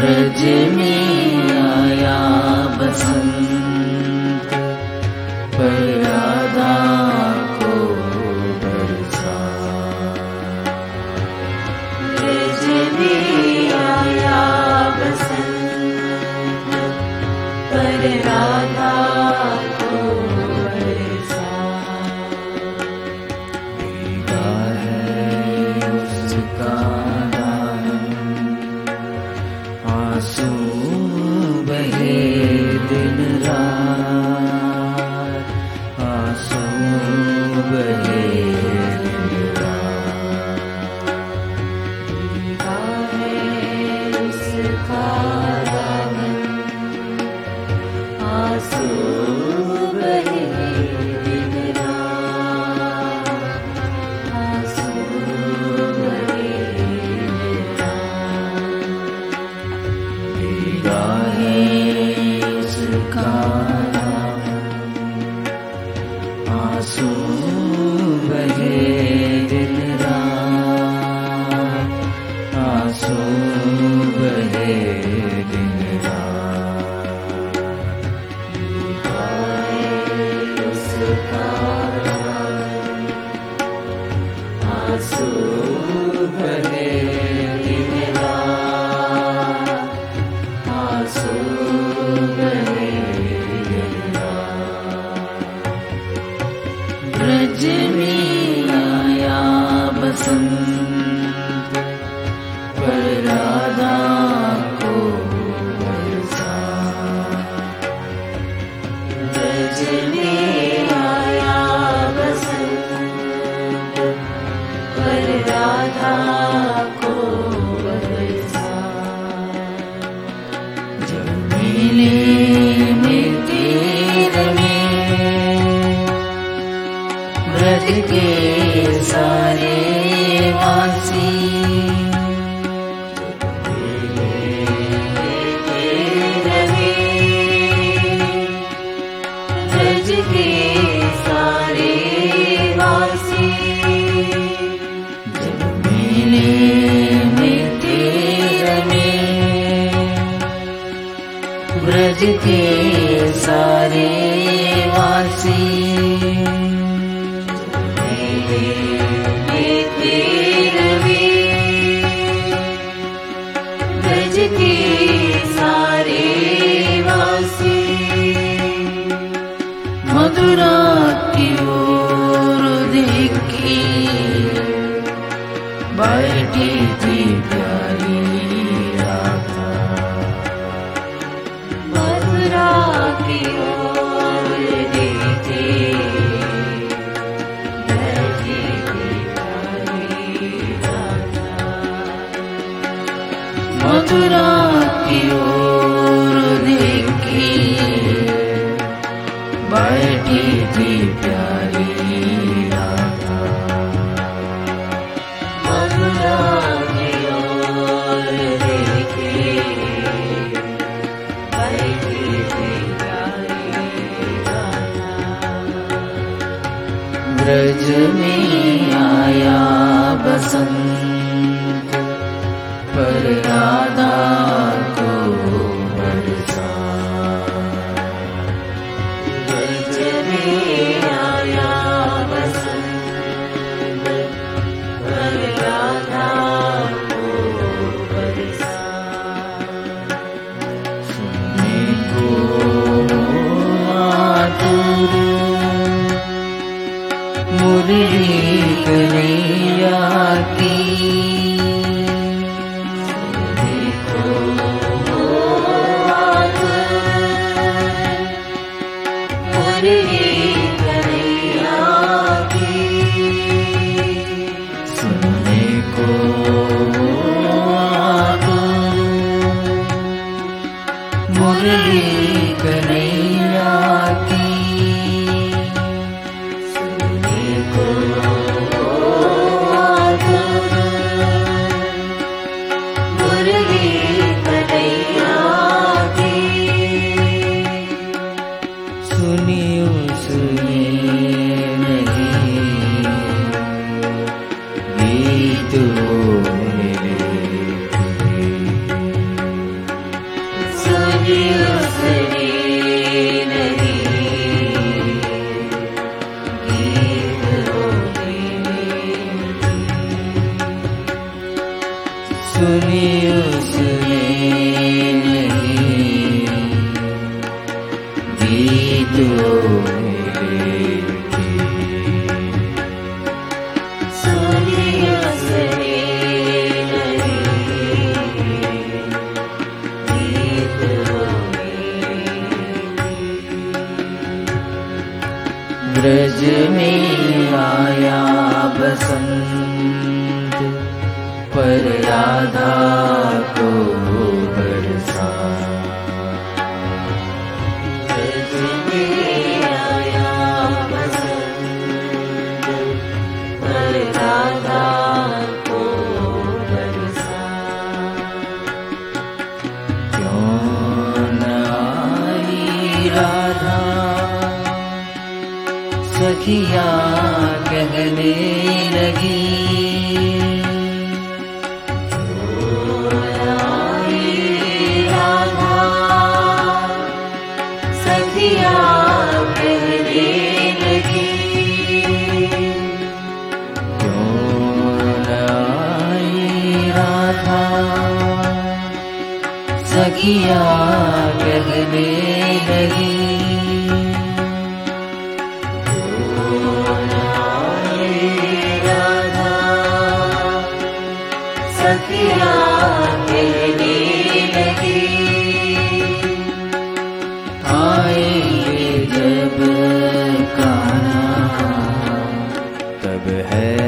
ब्रज में आया बसंत, पर राधा को बरसा। ब्रज में आया बसंत, पर राधा को बरसा। भीगा है उसका आंसू बहे दिन रात, आंसू बहे दिन रात। भीगा है उसका दामन, आंसू बहे दिन रात, आंसू बहे दिन रात। भीगा है उसका आंसू बहे दिन रात, आंसू बहे दिन रात। भीगा है उसका आंसू बहे दिन रात, आंसू बहे दिन रात। ब्रज में आया बसंत, पर राधा को बरसा। ब्रज में आया बसंत, पर राधा को बरसा। जब मेले में तेरे में ब्रज के सारे वासी, ब्रज के सारे वासी। जब मेले में तेरे में ब्रज के सारे वासी, ब्रज के सारे वासी। मथुरा की ओर देखी बैठी थी प्यारी राधा। मथुरा की ओर देखी बैठी थी प्यारी राधा। मथुरा की ओर देखी बैठी थी प्यारी राधा। मथुरा की ओर देखी बैठी थी प्यारी राधा। ब्रज में आया बसंत, पर राधा को बरसा। ब्रज में आया बसंत, पर राधा को बरसा। सुनने को आतुर मुरली कन्हैया की, सुनने को आतुर मुरली कन्हैया की। सुनने को आतुर सुनी उसने नहीं, गीतों में लेके। सुनी उसने नहीं, गीतों में। ब्रज में आया बसंत, पर राधा को बरसा। ब्रज में आया बसंत, पर राधा को बरसा। क्यों न आई राधा, सखियाँ कहने लगी। सखिया कहने लगी, राधा सखिया कहने लगी। आएंगे जब कान्हा, तब है